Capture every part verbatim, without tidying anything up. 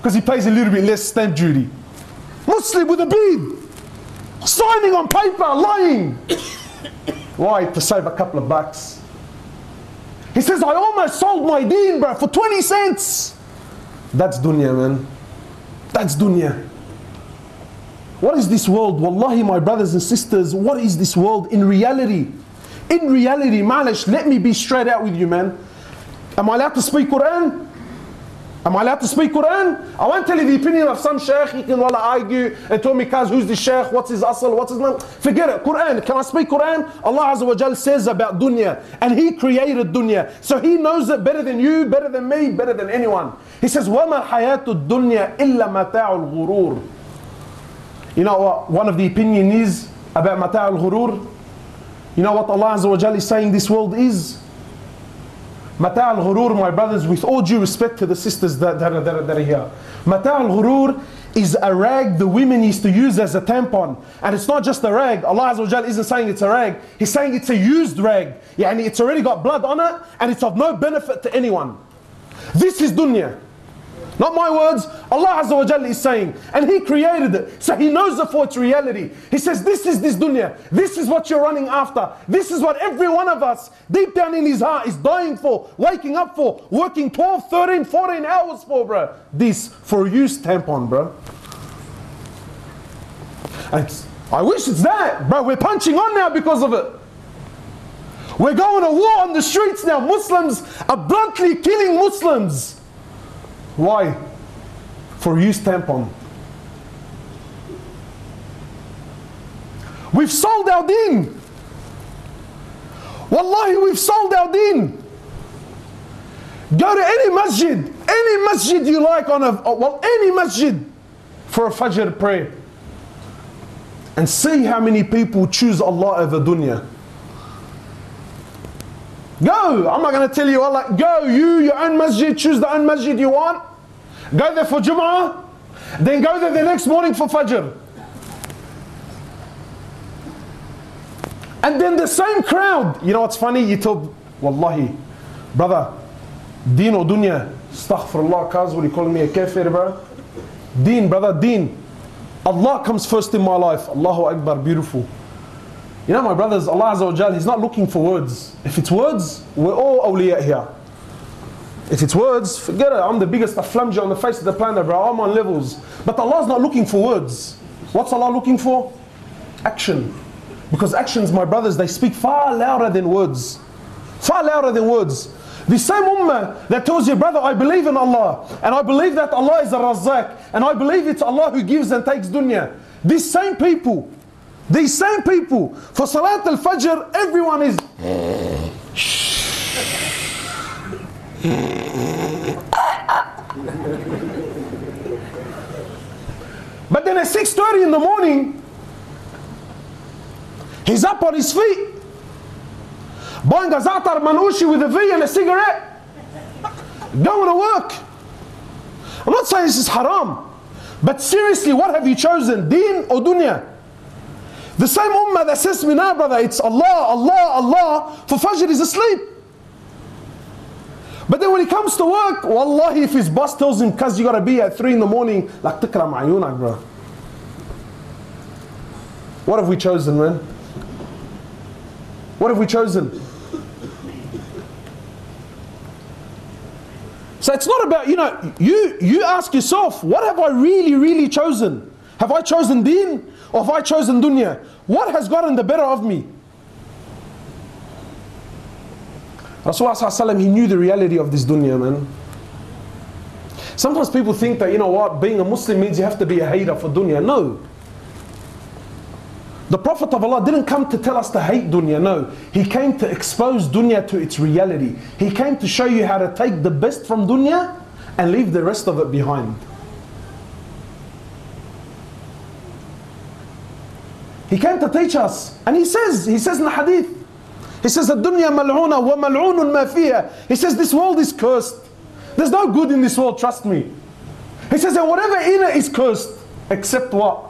because he pays a little bit less stamp duty. Muslim with a beard, signing on paper, lying. Why? To save a couple of bucks. He says, I almost sold my deen, bro, for twenty cents. That's dunya, man. That's dunya. What is this world? Wallahi, my brothers and sisters, what is this world in reality? In reality, malish, let me be straight out with you, man. Am I allowed to speak Quran? Am I allowed to speak Quran? I won't tell you the opinion of some shaykh. He can wallah argue and tell me, cuz, who's the shaykh? What's his asl? What's his name? Forget it. Quran. Can I speak Quran? Allah Azza wa Jal says about dunya. And He created dunya. So He knows it better than you, better than me, better than anyone. He says, وَمَا الْحَيَاةُ الدُّنْيَا إِلَّا مَتَاعُ الْغُرُورِ. You know what one of the opinion is about mata' al-ghurur? You know what Allah Azza wa Jal is saying this world is? Mata' al-ghurur, my brothers, with all due respect to the sisters that, that, that, that are here. Mata' al-ghurur is a rag the women used to use as a tampon. And it's not just a rag. Allah Azza wa Jal isn't saying it's a rag. He's saying it's a used rag. Yani it's already got blood on it and it's of no benefit to anyone. This is dunya. Not my words, Allah Azza wa Jalla is saying. And He created it, so He knows it for its reality. He says, this is this dunya. This is what you're running after. This is what every one of us, deep down in his heart, is dying for, waking up for, working twelve, thirteen, fourteen hours for, bro. This, for a used tampon, bro. And I wish it's that, bro. We're punching on now because of it. We're going to war on the streets now. Muslims are bluntly killing Muslims. Why? For used tampon. We've sold our deen. Wallahi, we've sold our deen. Go to any masjid, any masjid you like on a, well, any masjid for a Fajr prayer. And see how many people choose Allah over dunya. Go! I'm not going to tell you, Allah, go, you, your own masjid, choose the own masjid you want. Go there for Jum'ah, then go there the next morning for Fajr. And then the same crowd. You know what's funny? You tell, Wallahi, brother, deen or dunya? Astaghfirullah, cuz, what are you calling me a kafir, bro? Deen, brother, deen. Allah comes first in my life. Allahu Akbar, beautiful. You know, my brothers, Allah Azza wa Jal, He's not looking for words. If it's words, we're all awliya here. If it's words, forget it. I'm the biggest aflamja on the face of the planet, bro. I'm on levels. But Allah's not looking for words. What's Allah looking for? Action. Because actions, my brothers, they speak far louder than words. Far louder than words. The same ummah that tells you, brother, I believe in Allah, and I believe that Allah is a Razzaq, and I believe it's Allah who gives and takes dunya. These same people, these same people, for Salat al-Fajr, everyone is but then at six thirty in the morning, he's up on his feet, buying a za'atar manushi with a V and a cigarette, going to work. I'm not saying this is haram, but seriously, what have you chosen? Deen or dunya? The same ummah that says to me, nah brother, it's Allah, Allah, Allah, for Fajr is asleep. But then when he comes to work, wallahi, if his boss tells him, cuz you got to be at three in the morning, like tikram ayunak, bro. What have we chosen, man? What have we chosen? So it's not about, you know, you, you ask yourself, what have I really, really chosen? Have I chosen deen or have I chosen dunya? What has gotten the better of me? Rasulullah, he knew the reality of this dunya, man. Sometimes people think that, you know what, being a Muslim means you have to be a hater for dunya. No. The Prophet of Allah didn't come to tell us to hate dunya, no. He came to expose dunya to its reality. He came to show you how to take the best from dunya and leave the rest of it behind. He came to teach us. And he says, he says in the hadith, he says, الدنيا ملعونة وملعون ما فيها. He says, this world is cursed. There's no good in this world, trust me. He says, and whatever in it is cursed, except what?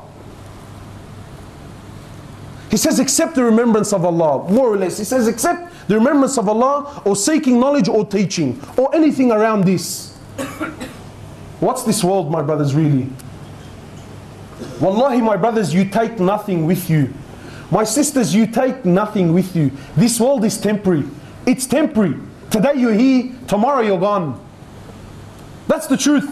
He says, except the remembrance of Allah, more or less. He says, except the remembrance of Allah, or seeking knowledge or teaching, or anything around this. What's this world, my brothers, really? Wallahi, my brothers, you take nothing with you. My sisters, you take nothing with you. This world is temporary. It's temporary. Today you're here, tomorrow you're gone. That's the truth.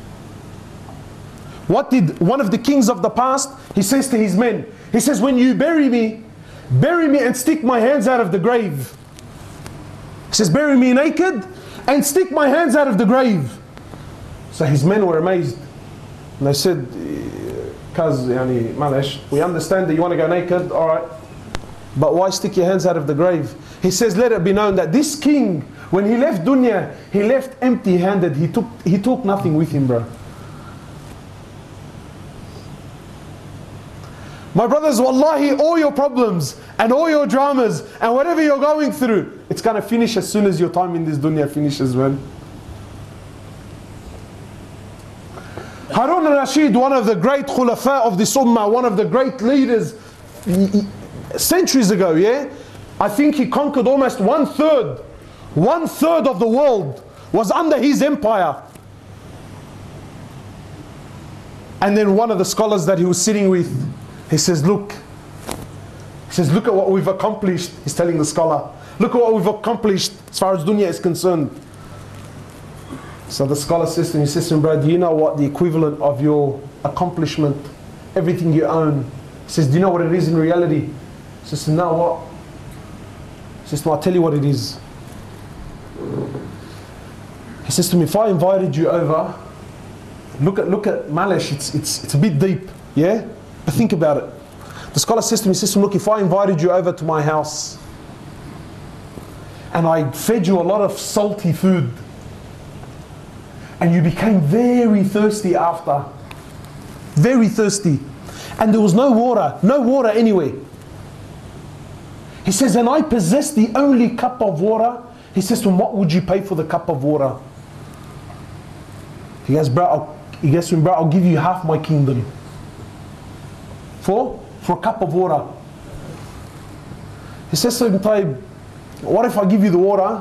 What did one of the kings of the past, he says to his men, he says, when you bury me, bury me and stick my hands out of the grave. He says, bury me naked and stick my hands out of the grave. So his men were amazed. And they said, Cuz, yani, Malish, we understand that you want to go naked, alright. But why stick your hands out of the grave? He says, let it be known that this king, when he left dunya, he left empty-handed. He took, he took nothing with him, bro. My brothers, wallahi, all your problems and all your dramas and whatever you're going through, it's going to finish as soon as your time in this dunya finishes, man. Harun al-Rashid, one of the great khulafa of this ummah, one of the great leaders centuries ago, yeah? I think he conquered almost one third, one third of the world was under his empire. And then one of the scholars that he was sitting with, he says, look, he says, look at what we've accomplished. He's telling the scholar, look at what we've accomplished as far as dunya is concerned. So the scholar says to him, he says to him, bro, do you know what the equivalent of your accomplishment, everything you own, he says, do you know what it is in reality? He says, no, what? He says, no, I'll tell you what it is. He says to me, if I invited you over, look at, look at Malish, it's, it's, it's a bit deep, yeah? But think about it. The scholar says to me, he says to me, look, if I invited you over to my house and I fed you a lot of salty food and you became very thirsty after, very thirsty, and there was no water, no water anyway. He says, and I possess the only cup of water. He says to him, what would you pay for the cup of water? He goes, bro, I'll, he goes to him, bro, I'll give you half my kingdom. For? For a cup of water. He says to him, Taib, what if I give you the water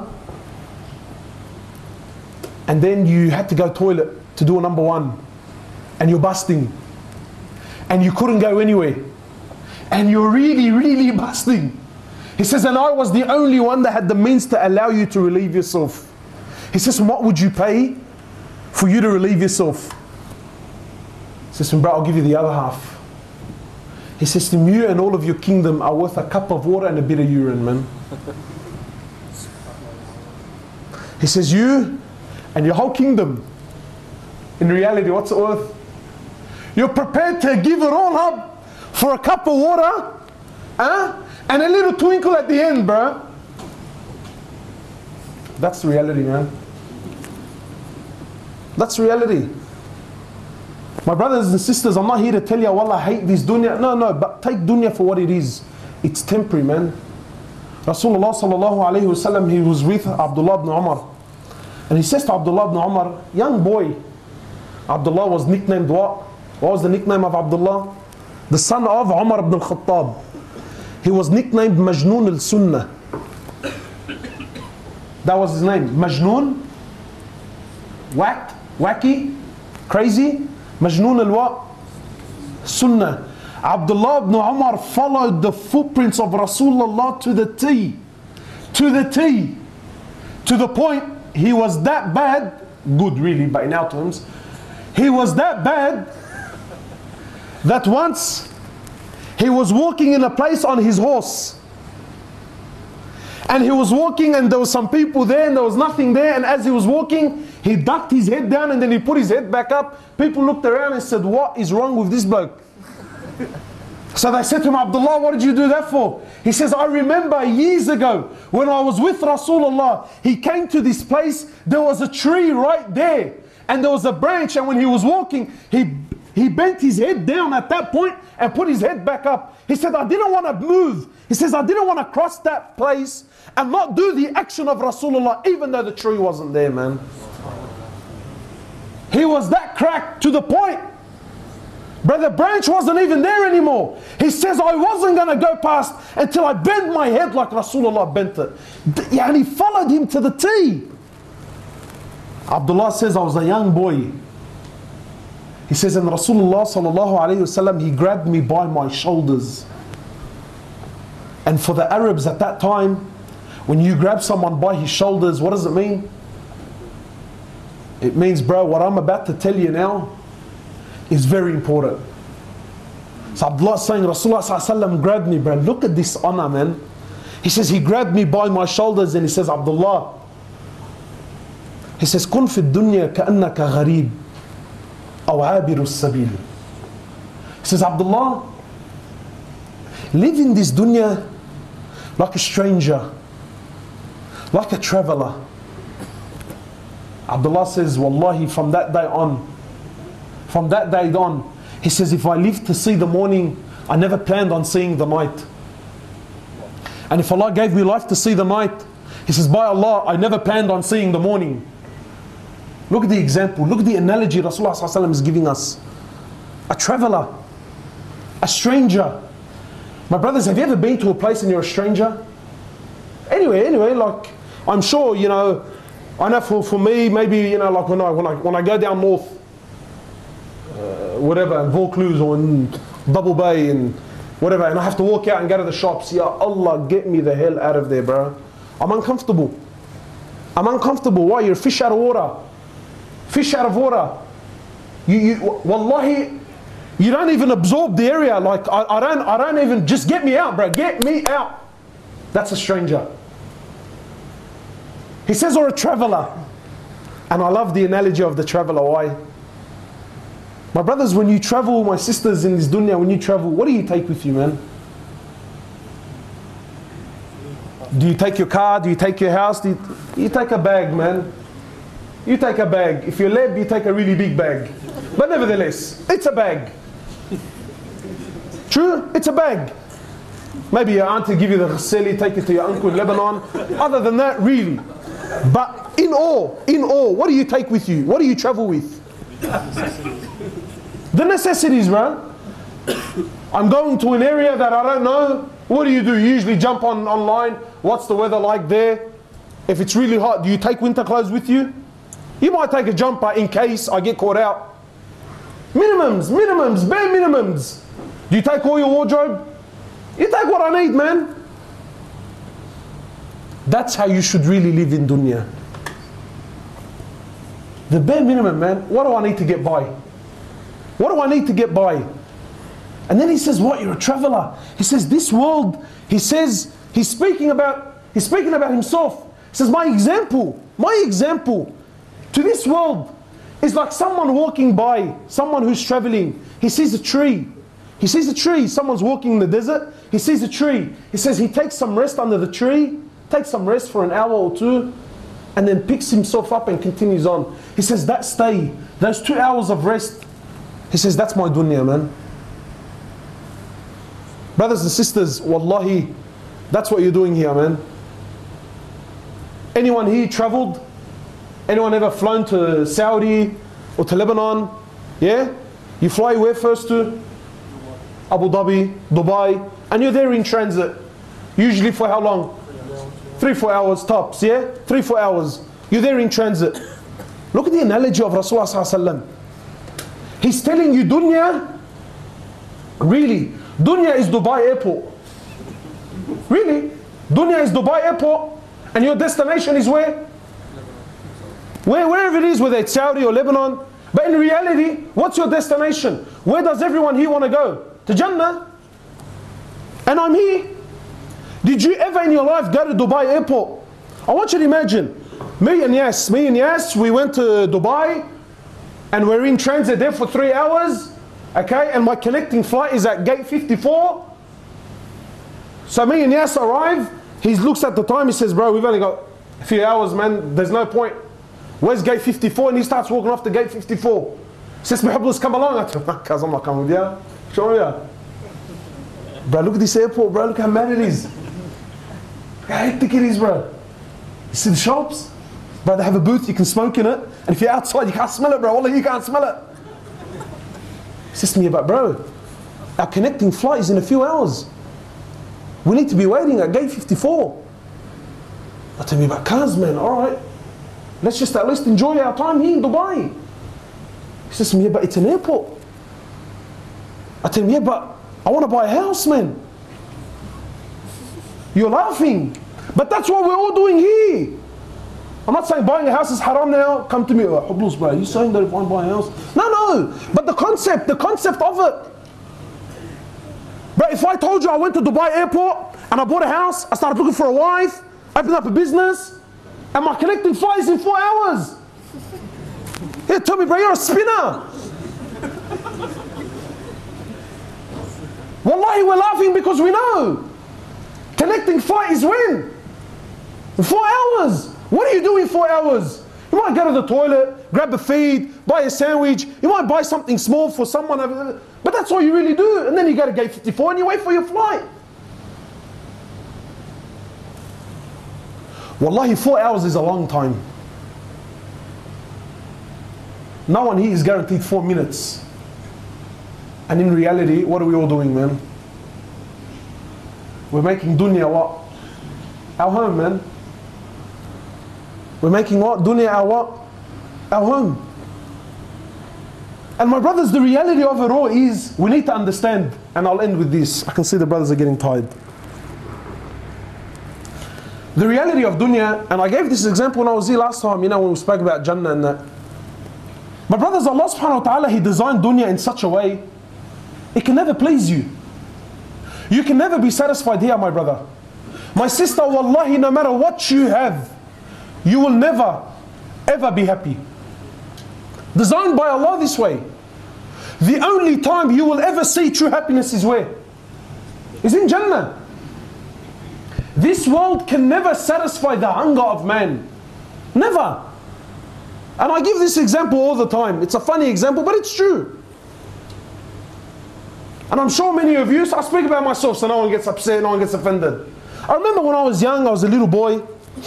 and then you had to go toilet to do a number one and you're busting and you couldn't go anywhere and you're really, really busting. He says, and I was the only one that had the means to allow you to relieve yourself. He says, what would you pay for you to relieve yourself? He says, bro, I'll give you the other half. He says to him, you and all of your kingdom are worth a cup of water and a bit of urine, man. He says, you and your whole kingdom, in reality, what's it worth? You're prepared to give it all up for a cup of water, huh? And a little twinkle at the end, bro. That's the reality, man. That's reality. My brothers and sisters, I'm not here to tell you, wallah, I hate this dunya. No, no, but take dunya for what it is. It's temporary, man. Rasulullah sallallahu alayhi wa sallam, he was with Abdullah ibn Umar. And he says to Abdullah ibn Umar, young boy. Abdullah was nicknamed what? What was the nickname of Abdullah? The son of Umar ibn al-Khattab. He was nicknamed Majnoon al-Sunnah. That was his name. Majnoon, whacked, wacky, crazy. Majnoon al-what? Sunnah. Abdullah ibn Umar followed the footprints of Rasulullah to the T. To the T. To the point he was that bad, good really, but in our terms, he was that bad that once he was walking in a place on his horse. And he was walking and there was some people there and there was nothing there, and as he was walking, he ducked his head down and then he put his head back up. People looked around and said, what is wrong with this bloke? So they said to him, Abdullah, what did you do that for? He says, I remember years ago when I was with Rasulullah, he came to this place, there was a tree right there and there was a branch, and when he was walking, he He bent his head down at that point and put his head back up. He said, I didn't want to move. He says, I didn't want to cross that place and not do the action of Rasulullah, even though the tree wasn't there, man. He was that cracked to the point. But the branch wasn't even there anymore. He says, I wasn't going to go past until I bent my head like Rasulullah bent it. And he followed him to the T. Abdullah says, I was a young boy. He says, and Rasulullah sallallahu alayhi wasallam, he grabbed me by my shoulders. And for the Arabs at that time, when you grab someone by his shoulders, what does it mean? It means, bro, what I'm about to tell you now is very important. So Abdullah saying, Rasulullah sallallahu alayhi wasallam grabbed me, bro. Look at this honor, man. He says, he grabbed me by my shoulders and he says, Abdullah, he says, كن في الدنيا كأنك غريب أو عابر السبيل. He says, Abdullah, live in this dunya like a stranger, like a traveler. Abdullah says, Wallahi, from that day on, from that day on, he says, if I live to see the morning, I never planned on seeing the night. And if Allah gave me life to see the night, he says, by Allah, I never planned on seeing the morning. Look at the example, look at the analogy Rasulullah sallallahu alaihi wasallam is giving us. A traveler, a stranger. My brothers, have you ever been to a place and you're a stranger? Anyway, anyway, like, I'm sure, you know, I know for, for me, maybe, you know, like when I, when I, when I go down north, uh, whatever, in Vaucluse or in Double Bay and whatever, and I have to walk out and go to the shops, ya Allah, get me the hell out of there, bro. I'm uncomfortable. I'm uncomfortable. Why? You're a fish out of water. Fish out of water. You, you, wallahi, you don't even absorb the area. Like, I, I don't, I don't even, just get me out, bro. Get me out. That's a stranger. He says, or a traveler. And I love the analogy of the traveler. Why? My brothers, when you travel, my sisters in this dunya, when you travel, what do you take with you, man? Do you take your car? Do you take your house? Do you, you take a bag, man. You take a bag. If you're led, you take a really big bag. But nevertheless, it's a bag. True? It's a bag. Maybe your auntie give you the ghaseli, take it to your uncle in Lebanon. Other than that, really. But in all, in all, what do you take with you? What do you travel with? The necessities, bro. I'm going to an area that I don't know. What do you do? You usually jump on online. What's the weather like there? If it's really hot, do you take winter clothes with you? You might take a jumper in case I get caught out. Minimums, minimums, bare minimums. Do you take all your wardrobe? You take what I need, man. That's how you should really live in dunya. The bare minimum, man. What do I need to get by? What do I need to get by? And then he says, what? You're a traveler. He says, this world, he says, he's speaking about, he's speaking about himself. He says, my example, my example to this world is like someone walking by, someone who's traveling. He sees a tree. He sees a tree. Someone's walking in the desert. He sees a tree. He says he takes some rest under the tree, takes some rest for an hour or two, and then picks himself up and continues on. He says that stay, those two hours of rest, he says that's my dunya, man. Brothers and sisters, wallahi, that's what you're doing here, man. Anyone here traveled? Anyone ever flown to Saudi or to Lebanon? Yeah? You fly where first to? Abu Dhabi, Dubai, and you're there in transit. Usually for how long? Three, four hours tops, yeah? Three, four hours. You're there in transit. Look at the analogy of Rasulullah sallallahu alaihi wasallam. He's telling you dunya, really, dunya is Dubai airport. Really? Dunya is Dubai airport, and your destination is where? Where, wherever it is, whether it's Saudi or Lebanon. But in reality, what's your destination? Where does everyone here want to go? To Jannah. And I'm here. Did you ever in your life go to Dubai airport? I want you to imagine, me and Yas, me and Yas, we went to Dubai, and we're in transit there for three hours, okay, and my connecting flight is at gate fifty-four. So me and Yas arrive, he looks at the time, he says, bro, we've only got a few hours, man, there's no point. Where's gate fifty-four? And he starts walking off to gate fifty-four. He says, Muhabba's come along. I said, cuz I'm not coming with you. Show you. Bro, look at this airport, bro, look how mad it is. Look how hectic it is, bro. You see the shops? Bro, they have a booth, you can smoke in it. And if you're outside, you can't smell it, bro. Wallah, you can't smell it. He says to me, but bro, our connecting flight is in a few hours. We need to be waiting at gate fifty-four. I tell me, but cuz, man, alright. Let's just at least enjoy our time here in Dubai. He says to me, yeah, but it's an airport. I tell him, yeah, but I want to buy a house, man. You're laughing. But that's what we're all doing here. I'm not saying buying a house is haram now. Come to me, oh, Hublus, bro. Are you saying that if I buy a house? No, no. But the concept, the concept of it. But if I told you I went to Dubai airport and I bought a house, I started looking for a wife, opened up a business, and my connecting flights in four hours. Yeah, tell me, bro, you're a spinner. Wallahi, we're laughing because we know. Connecting flight is when? In four hours. What do you do in four hours? You might go to the toilet, grab a feed, buy a sandwich. You might buy something small for someone. But that's all you really do. And then you go to gate fifty-four and you wait for your flight. Wallahi, four hours is a long time. No one here is guaranteed four minutes. And in reality, what are we all doing, man? We're making dunya what? Our home, man. We're making what? Dunya our what? Our home. And my brothers, the reality of it all is, we need to understand, and I'll end with this. I can see the brothers are getting tired. The reality of dunya, and I gave this example when I was here last time, you know, when we spoke about Jannah and that. My brothers, Allah subhanahu wa ta'ala, He designed dunya in such a way, it can never please you. You can never be satisfied here, my brother. My sister, wallahi, no matter what you have, you will never, ever be happy. Designed by Allah this way. The only time you will ever see true happiness is where? Is in Jannah. This world can never satisfy the hunger of man. Never. And I give this example all the time. It's a funny example, but it's true. And I'm sure many of you, so I speak about myself so no one gets upset, no one gets offended. I remember when I was young, I was a little boy.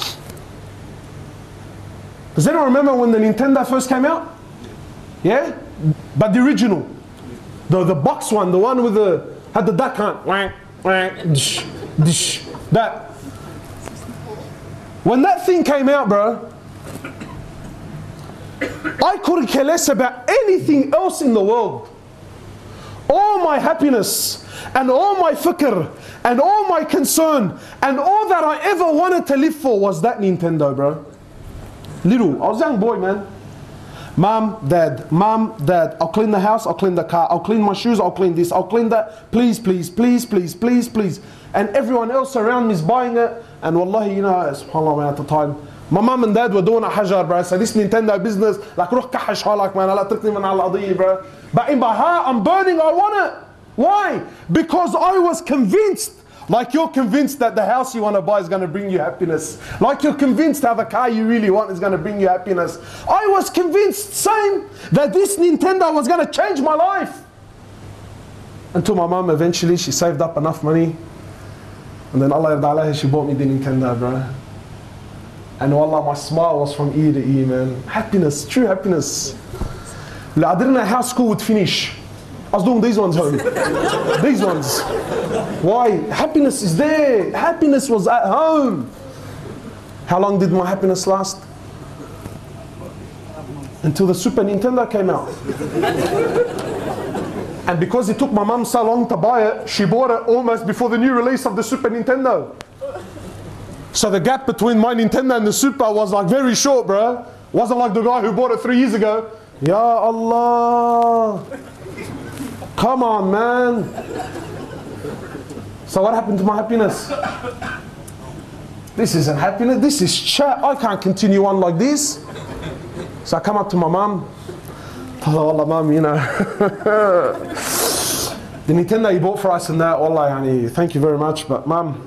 Does anyone remember when the Nintendo first came out? Yeah? But the original. The, the box one, the one with the, had the duck hunt. That. When that thing came out, bro, I couldn't care less about anything else in the world. All my happiness and all my fikr and all my concern and all that I ever wanted to live for was that Nintendo, bro. Little, I was a young boy, man. Mom, dad, mom, dad, I'll clean the house, I'll clean the car, I'll clean my shoes, I'll clean this, I'll clean that. Please, please, please, please, please, please. And everyone else around me is buying it. And wallahi, you know, subhanAllah, man, at the time, my mom and dad were doing a hajar, bro. So this Nintendo business, like, روح كحش حالك, man, لا تركني من على القضية, bro. But in my heart, I'm burning, I want it. Why? Because I was convinced, like you're convinced that the house you want to buy is going to bring you happiness. Like you're convinced that the car you really want is going to bring you happiness. I was convinced, same, that this Nintendo was going to change my life. Until my mom eventually, she saved up enough money. And then Allah yarda alayha, she bought me the Nintendo, bro. And wallah, my smile was from ear to ear, man. Happiness, true happiness. I didn't know how school would finish. I was doing these ones home. These ones. Why? Happiness is there. Happiness was at home. How long did my happiness last? Until the Super Nintendo came out. And because it took my mum so long to buy it, she bought it almost before the new release of the Super Nintendo. So the gap between my Nintendo and the Super was like very short, bro. Wasn't like the guy who bought it three years ago. Ya Allah. Come on, man. So what happened to my happiness? This isn't happiness, this is chat. I can't continue on like this. So I come up to my mum. Oh, Allah, mum, you know. The Nintendo you bought for us and that, Allah, yani, thank you very much, but mum,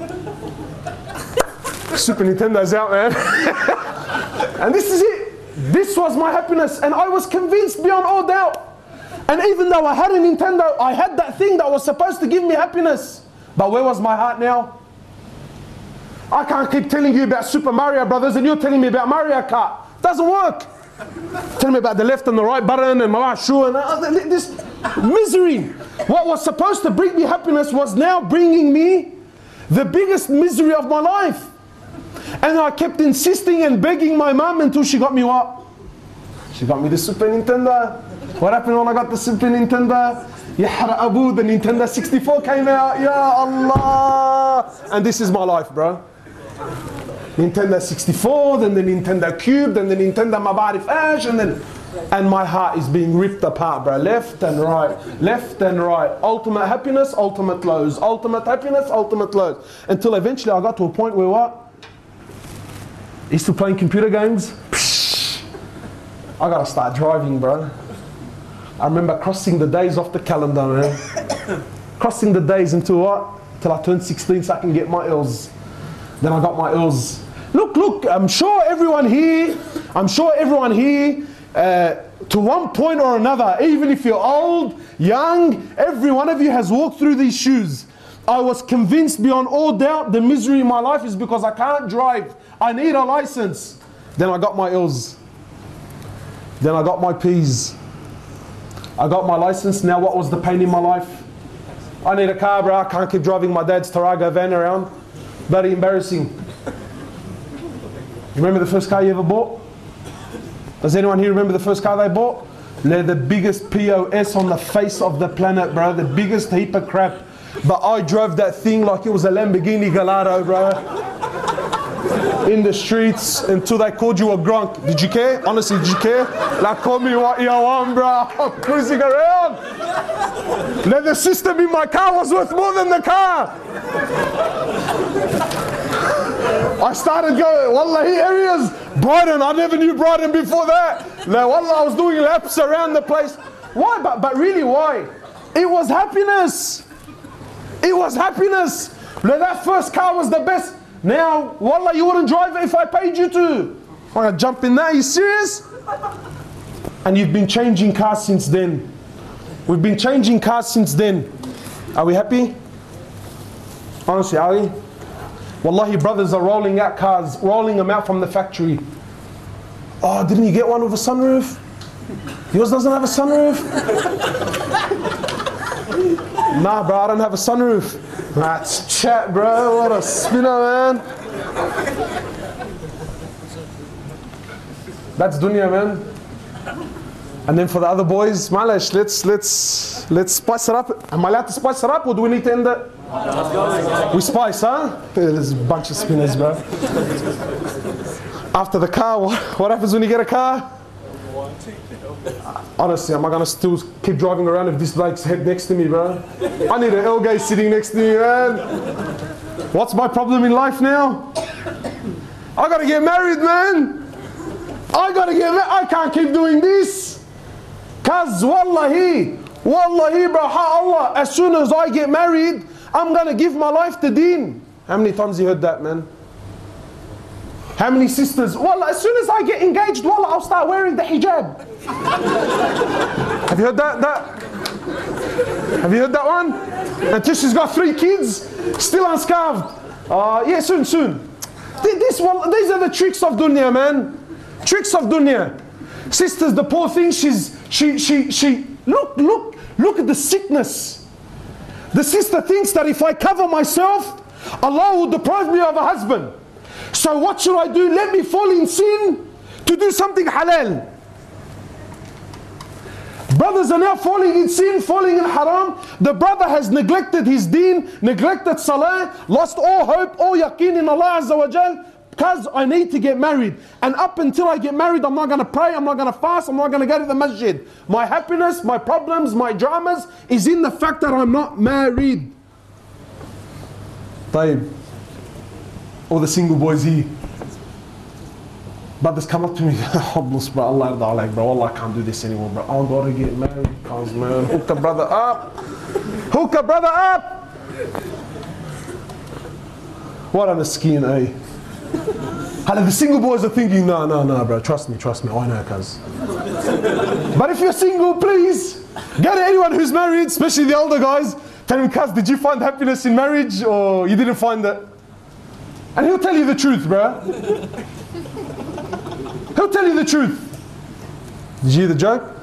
Super Nintendo's out, man. And this is it. This was my happiness, and I was convinced beyond all doubt. And even though I had a Nintendo, I had that thing that was supposed to give me happiness. But where was my heart now? I can't keep telling you about Super Mario Brothers and you're telling me about Mario Kart. Doesn't work. Tell me about the left and the right button and my shoe and uh, this misery. What was supposed to bring me happiness was now bringing me the biggest misery of my life. And I kept insisting and begging my mum until she got me what? She got me the Super Nintendo. What happened when I got the Super Nintendo? Yahra Abu, the Nintendo sixty-four came out. Ya Allah! And this is my life, bro. Nintendo sixty-four, then the Nintendo Cube, then the Nintendo Mabarif Ash, and then... And my heart is being ripped apart, bro. Left and right, left and right. Ultimate happiness, ultimate lows. Ultimate happiness, ultimate lows. Until eventually I got to a point where what? He's still playing computer games. Psh, I gotta start driving, bro. I remember crossing the days off the calendar, man. Crossing the days until what? Till I turned sixteen so I can get my L's. Then I got my L's. Look, look, I'm sure everyone here, I'm sure everyone here, Uh, to one point or another, even if you're old, young, every one of you has walked through these shoes. I was convinced beyond all doubt the misery in my life is because I can't drive. I need a license. Then I got my L's. Then I got my P's. I got my license. Now what was the pain in my life? I need a car, bro. I can't keep driving my dad's Tarago van around. Bloody embarrassing. You remember the first car you ever bought? Does anyone here remember the first car they bought? They're the biggest P O S on the face of the planet, bro. The biggest heap of crap. But I drove that thing like it was a Lamborghini Gallardo, bro. In the streets until they called you a grunk. Did you care? Honestly, did you care? Like, call me what you want, bro. I'm cruising around. Now the system in my car was worth more than the car. I started going, wallahi, areas, Brighton, I never knew Brighton before that. Now, wallah, I was doing laps around the place. Why? But, but really, why? It was happiness. It was happiness. Now, that first car was the best. Now, wallah, you wouldn't drive it if I paid you to. I'm going to jump in that, are you serious? And you've been changing cars since then. We've been changing cars since then. Are we happy? Honestly, are we? Wallahi, brothers are rolling out cars, rolling them out from the factory. Oh, didn't you get one with a sunroof? Yours doesn't have a sunroof? Nah, bro, I don't have a sunroof. That's chat, bro. What a spinner, man. That's dunya, man. And then for the other boys, Malash, let's let's let's spice it up. Am I allowed to spice it up, or do we need to end it? We spice, huh? There's a bunch of spinners, bro. After the car, what, what happens when you get a car? Honestly, am I gonna still keep driving around if this bloke's head next to me, bro? I need an L-gay sitting next to me, man. What's my problem in life now? I gotta get married, man. I gotta get married. I can't keep doing this. Cause wallahi, wallahi, bro, Allah, as soon as I get married, I'm gonna give my life to deen. How many times you heard that, man? How many sisters? Wallah, as soon as I get engaged, wallah, I'll start wearing the hijab. Have you heard that? that? Have you heard that one? Until she's got three kids, still unscarved. Uh, yeah, soon, soon. This one, these are the tricks of dunya, man. Tricks of dunya. Sisters, the poor thing, she's, she, she, she, look, look, look at the sickness. The sister thinks that if I cover myself, Allah will deprive me of a husband. So what should I do? Let me fall in sin to do something halal. Brothers are now falling in sin, falling in haram. The brother has neglected his deen, neglected salah, lost all hope, all yaqeen in Allah Azza wa Jal, because I need to get married. And up until I get married, I'm not going to pray, I'm not going to fast, I'm not going to go to the masjid. My happiness, my problems, my dramas is in the fact that I'm not married. Taib. All the single boys here. Brothers come up to me, Hobbless, bro, Allah yarda alayk, bro, Allah, I can't do this anymore, bro. I gotta get married, cause man, hook a brother up. Hook a brother up. What a miskeen, eh? The single boys are thinking, no, no, no, bro, trust me, trust me, I know, cuz. But if you're single, please, go to anyone who's married, especially the older guys, tell him, cuz, did you find happiness in marriage, or you didn't find it? And he'll tell you the truth, bro. He'll tell you the truth. Did you hear the joke?